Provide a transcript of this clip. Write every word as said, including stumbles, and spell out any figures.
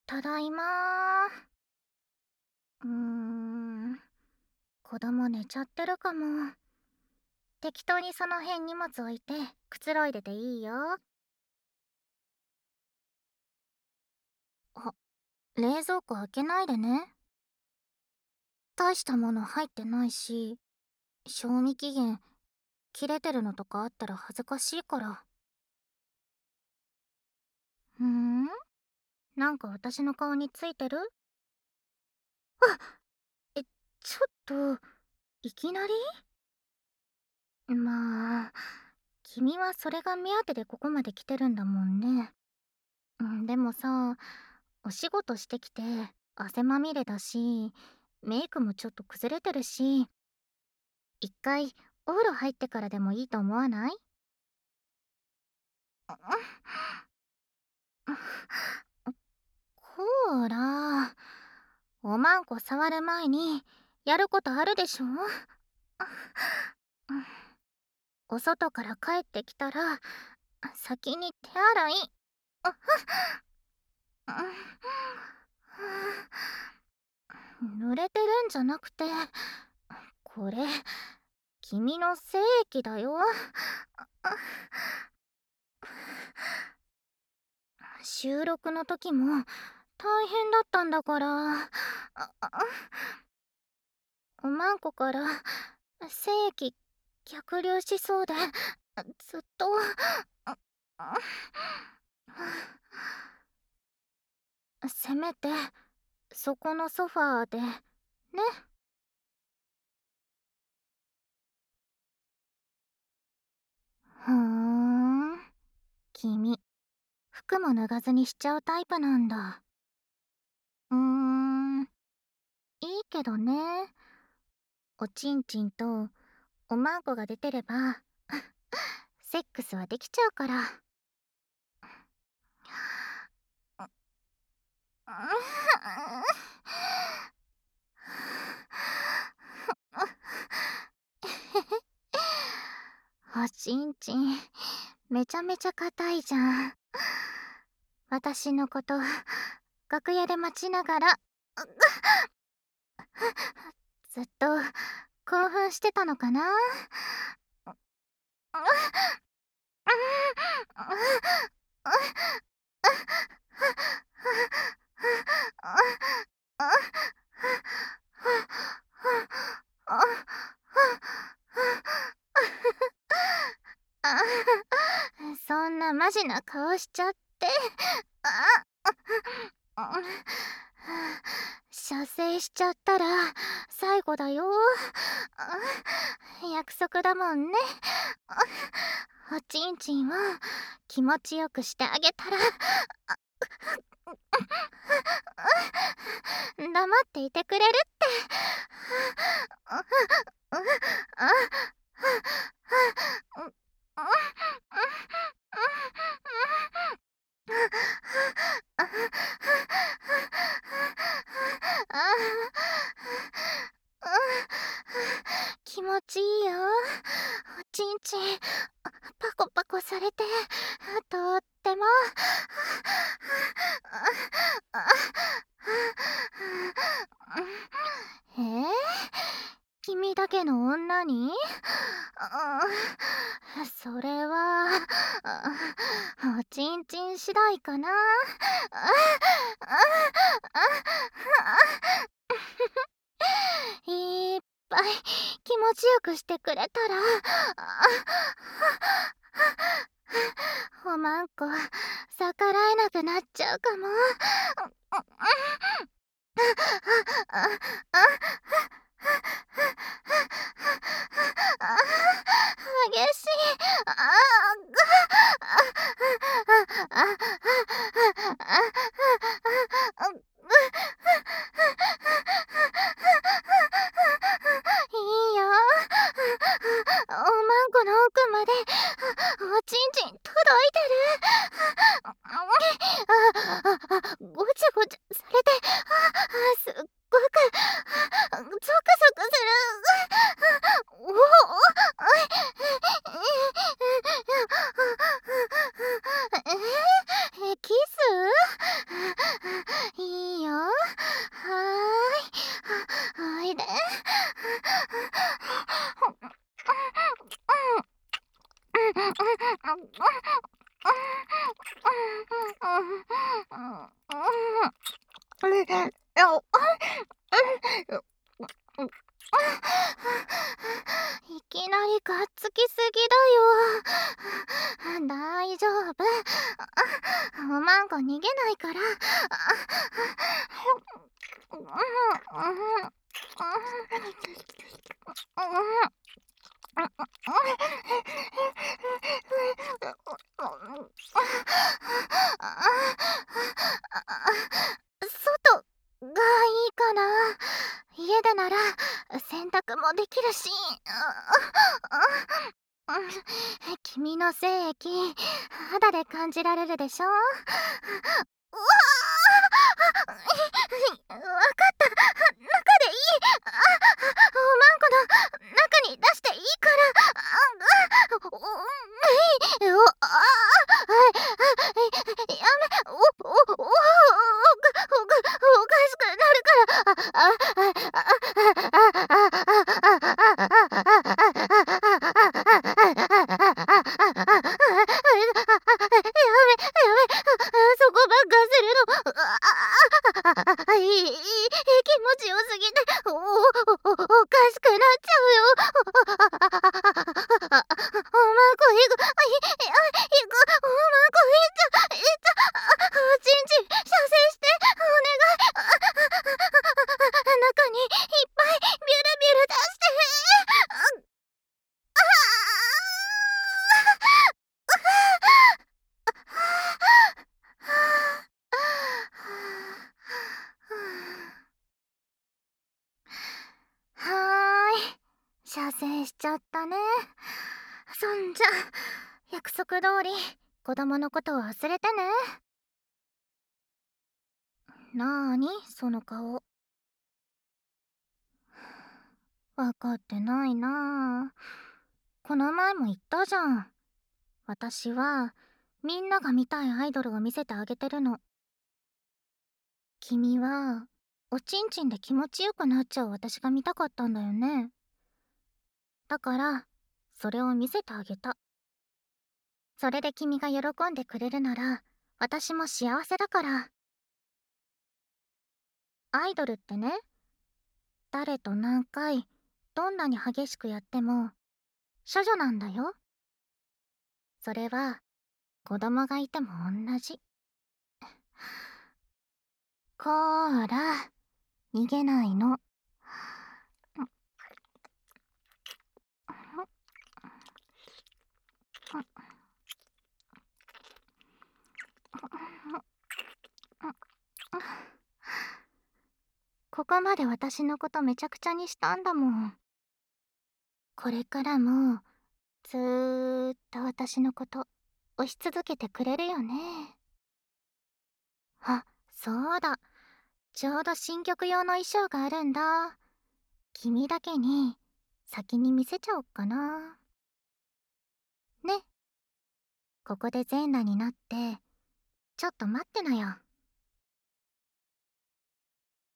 ただいま。うーん、子供寝ちゃってるかも。適当にその辺荷物置いてくつろいでていいよ。あ、冷蔵庫開けないでね。大したもの入ってないし、賞味期限切れてるのとかあったら恥ずかしいから。ふーん、なんか私の顔についてる？あ、え、ちょっと、いきなり？まあ、君はそれが目当てでここまで来てるんだもんね。うん、でもさ、お仕事してきて汗まみれだし、メイクもちょっと崩れてるし、一回お風呂入ってからでもいいと思わない？こーら、おまんこ触る前にやることあるでしょ？お外から帰ってきたら先に手洗い。濡れてるんじゃなくて、これ君の精液だよ。収録の時も大変だったんだから。おまんこから精液逆流しそうでずっと。せめてそこのソファーでね。ふーん、君服も脱がずにしちゃうタイプなんだ。うーん、いいけどね。おちんちんとおまんこが出てればセックスはできちゃうから。おちんちんめちゃめちゃ硬いじゃん。私のこと楽屋で待ちながらずっと興奮してたのかな。そんなマジな顔しちゃって。射精しちゃったら最後だよ。約束だもんね。おちんちんを気持ちよくしてあげたら黙っていてくれるって。気持ちいいよ。おちんちんパコパコされてとっても。えー、君だけの女に？それはおちんちん次第かな。いっぱい気持ちよくしてくれたらおまんこ逆らえなくなっちゃうかも。激しい。いいよ。おまんこの奥までおちんちん届いてる。ごちゃごちゃされてすっごくゾクゾクする。おお、え、キス？ いきなりがっつきすぎだよ。大丈夫。おまんこ逃げないから。外がいいかな。家でなら洗濯もできるし。君の精液肌で感じられるでしょ。うわあ、わかった。中でいい。あ、おまんこの中に出していいから。あ、お、えい、お、あ、やめ、お、お、お、お、おかおかしくなるから。あ、あ、そこばっかするの。あ、いい、いい、気持ちよすぎて、お、お、お、おかしくなっちゃうよ。おまんこいく、い、いく、おまんこいっちゃ、いっちゃ、おちんちん射精して、お願い。中にいっぱいビュルビュル出して。はーい、射精しちゃったね。そんじゃ約束通り子供のことを忘れてね。なーにその顔。分かってないなあ。この前も言ったじゃん。私はみんなが見たいアイドルを見せてあげてるの。君はおちんちんで気持ちよくなっちゃう私が見たかったんだよね。だからそれを見せてあげた。それで君が喜んでくれるなら私も幸せだから。アイドルってね、誰と何回どんなに激しくやっても処女なんだよ。それは子供がいても同じ。こーら、逃げないの。ここまで私のことめちゃくちゃにしたんだもん。これからもずーっと私のこと押し続けてくれるよね。あ、そうだ。ちょうど新曲用の衣装があるんだ。君だけに先に見せちゃおっかな。ね、ここで全裸になってちょっと待ってなよ。